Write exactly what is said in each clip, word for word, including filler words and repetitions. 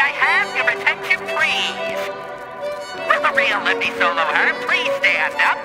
I have your attention, please? Will the real Lippy Solo Herb please stand up?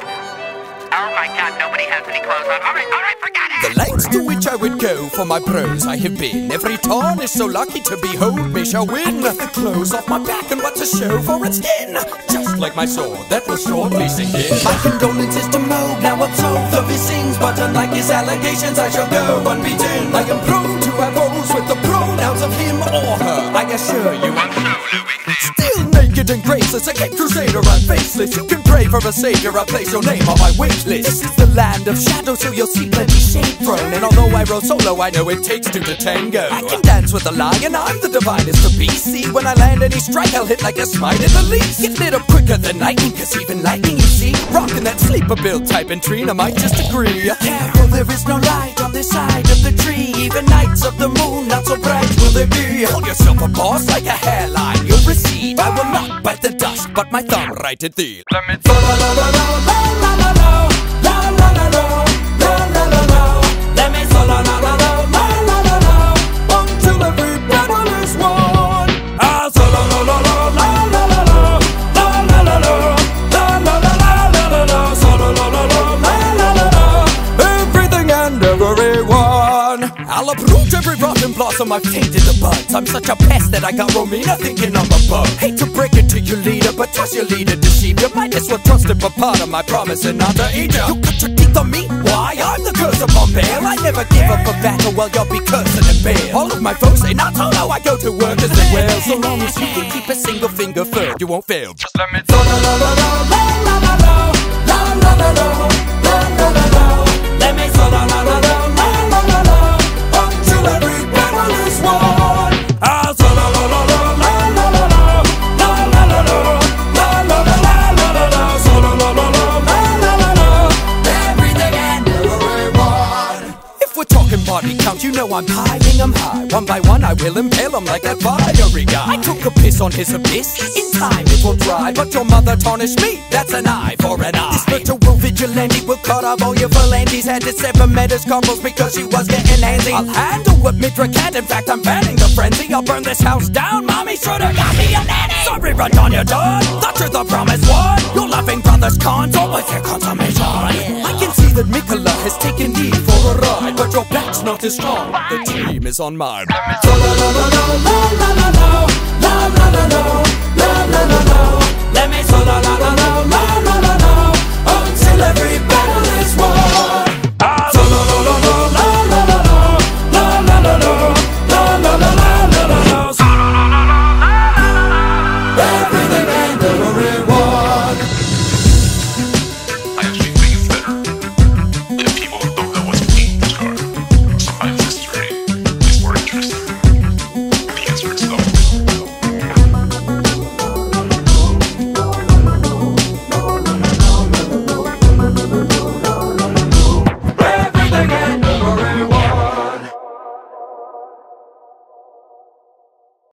Oh my god, nobody has any clothes on. Alright, alright, forget it! The lengths to which I would go for my bros I have been. Every tarnish so lucky to behold me shall win. The clothes off my back and what's a show for its skin. Just like my sword that will shortly sink in. My condolences to Moog, now absolved of his sins. But unlike his allegations, I shall go unbeaten. I am prone to have woes with the pronouns of him or her. I assure you I'm solo with him. Still naked and graceless, a gay crusader, I'm faceless. You can pray for a savior, I place your name on my wish list. This is the land of shadows, so you'll see plenty shade thrown. And although I roll solo, I know it takes two to tango. I can dance with the lion, I'm the divinest of beasts. See, when I land any strike, I'll hit like a smite at the least. Get lit up quicker than lightning, cause even lightning, you see, rockin' that sleeper build type, and Trina might just agree. Careful, there is no light on this side of the tree. Even nights of the moon, not so bright will they be. Hold yourself a boss like a hairline, you'll recede. I will not bite the dust, but my thumb right at thee. Let me la la la la la la la la. La la la la, la la la la. Let me so la la la la, la la la la. Until every battle is won. Ah, so la la la la, la la la la. La la la la, la la la la la la. So la la la la, la la la la. Everything and everyone. I'll uproot every rotten blossom, I've tainted the buds. I'm such a pest that I got Romina thinking I'm a bug. Hate to break it to you, leader, but trust your leader deceive you. Might as well trust it, but part of my promise and not to eat you. You cut your teeth on me? Why? I'm the curse of Bombale. I never give up a battle while you'll be cursing and bail. All of my folks say not solo, I go to work as well. So long as you can keep a single finger firm, you won't fail. Just let me so la la la la, la la la la. La la la la, la la la la. Let me so la la la la, la la la la. Until every battle is won. Ah, so la la la la, la la la la. La la la la, la la la la la la. So la la la la, la la la la. Everything and everyone. If we're talking body count, you know I'm piling them high. One by one I will impale them like that fiery guy. I took a piss on his abyss, in time it will dry. But your mother tarnished me, that's an eye for an eye. This virtual vigilante will cut off all your phalanges. Had to sever Meta's combos because she was getting handsy. I'll handle what Mitra can't, in fact I'm banning the frenzy. I'll burn this house down, mommy should've got me a nanny. Sorry, run on your done, thought you're the promised one. Your laughing brother's cons, always your consummation. I can see that Mikola has taken me for a ride, but your back's not as strong, the team is on mine. So la la la la, la la la la. La la la la, la la la la. Let me so la la la la, la la la la. Until every battle is won.